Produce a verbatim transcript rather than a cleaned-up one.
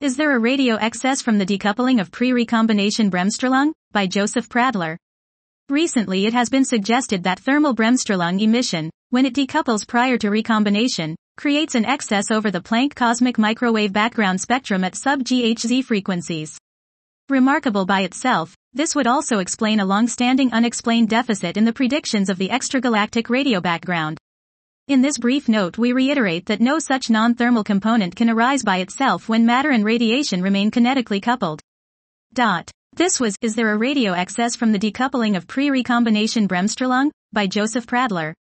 Is there a radio excess from the decoupling of pre-recombination bremsstrahlung? By Joseph Pradler. Recently it has been suggested that thermal bremsstrahlung emission, when it decouples prior to recombination, creates an excess over the Planck cosmic microwave background spectrum at sub-G H Z frequencies. Remarkable by itself, this would also explain a long-standing unexplained deficit in the predictions of the extragalactic radio background. In this brief note we reiterate that no such non-thermal component can arise by itself when matter and radiation remain kinetically coupled. Dot. This was, Is there a radio excess from the decoupling of pre-recombination bremsstrahlung? By Joseph Pradler.